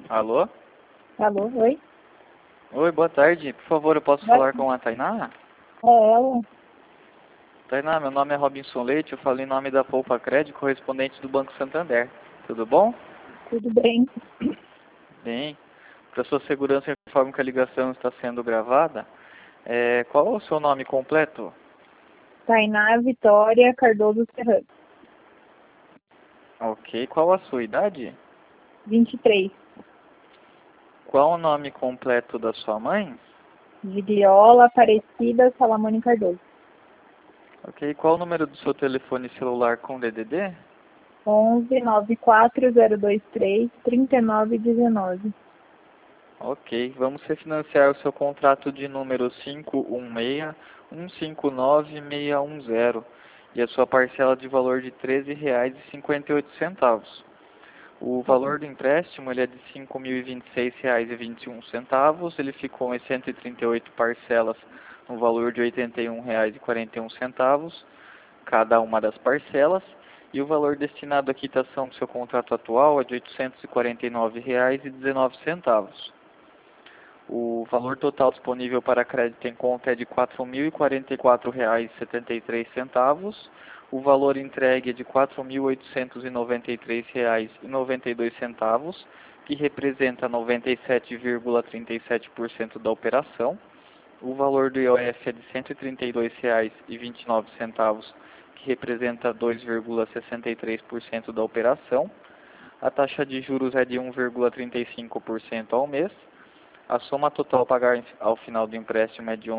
Alô? Alô, oi? Oi, boa tarde. Por favor, eu posso falar com a Tainá? É ela? Tainá, meu nome é Robinson Leite, eu falo em nome da Poupa Crédito, correspondente do Banco Santander. Tudo bom? Tudo bem? Bem. Para sua segurança, informo que a ligação está sendo gravada. Qual é o seu nome completo? Tainá Vitória Cardoso Serrano. Ok. Qual a sua idade? 23. Qual o nome completo da sua mãe? Gigliola Aparecida Salamone Cardoso. Ok. Qual o número do seu telefone celular com DDD? 11 94023 3919. Ok, vamos refinanciar o seu contrato de número 516-159-610 e a sua parcela de valor de R$ 13,58. O valor do empréstimo ele é de R$ 5.026,21. Ele ficou em 138 parcelas no valor de R$ 81,41 cada uma das parcelas. E o valor destinado à quitação do seu contrato atual é de R$ 849,19. O valor total disponível para crédito em conta é de R$ 4.044,73. O valor entregue é de R$ 4.893,92, que representa 97,37% da operação. O valor do IOF é de R$ 132,29, que representa 2,63% da operação. A taxa de juros é de 1,35% ao mês. A soma total a pagar ao final do empréstimo é de R$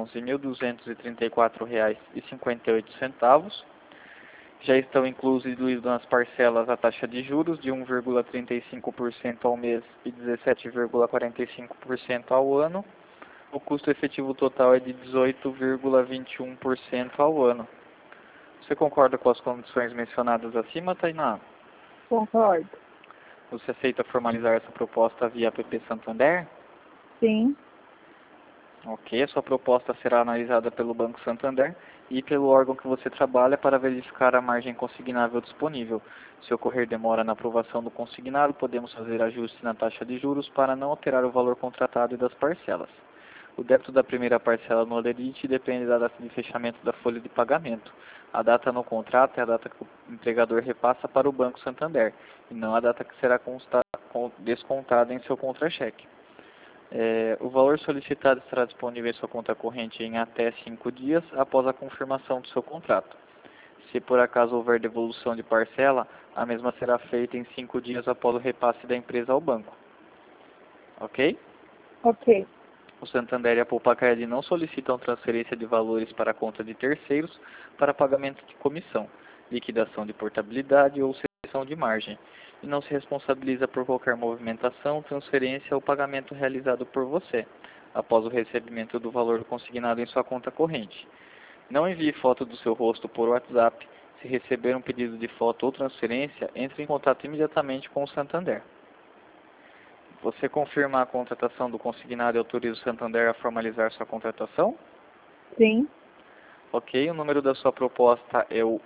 11.234,58. Já estão incluídos nas parcelas a taxa de juros de 1,35% ao mês e 17,45% ao ano. O custo efetivo total é de 18,21% ao ano. Você concorda com as condições mencionadas acima, Tainá? Concordo. Você aceita formalizar essa proposta via app Santander? Sim. Ok, a sua proposta será analisada pelo Banco Santander e pelo órgão que você trabalha para verificar a margem consignável disponível. Se ocorrer demora na aprovação do consignado, podemos fazer ajuste na taxa de juros para não alterar o valor contratado e das parcelas. O débito da primeira parcela no Aderite depende da data de fechamento da folha de pagamento. A data no contrato é a data que o empregador repassa para o Banco Santander, e não a data que será descontada em seu contra-cheque. O valor solicitado estará disponível em sua conta corrente em até 5 dias após a confirmação do seu contrato. Se por acaso houver devolução de parcela, a mesma será feita em 5 dias após o repasse da empresa ao banco. Ok? Ok. O Santander e a Poupa Crédito não solicitam transferência de valores para a conta de terceiros para pagamento de comissão, liquidação de portabilidade ou cessão de margem, e não se responsabiliza por qualquer movimentação, transferência ou pagamento realizado por você, após o recebimento do valor consignado em sua conta corrente. Não envie foto do seu rosto por WhatsApp. Se receber um pedido de foto ou transferência, entre em contato imediatamente com o Santander. Você confirma a contratação do consignado e autoriza o Santander a formalizar sua contratação? Sim. Ok, o número da sua proposta é o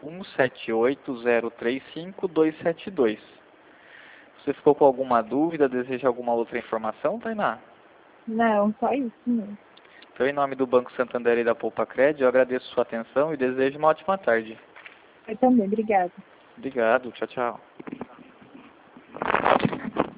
178035-272. Você ficou com alguma dúvida, deseja alguma outra informação, Tainá? Não, só isso mesmo. Então, em nome do Banco Santander e da Poupa Crédito, eu agradeço sua atenção e desejo uma ótima tarde. Eu também, obrigada. Obrigado, tchau, tchau.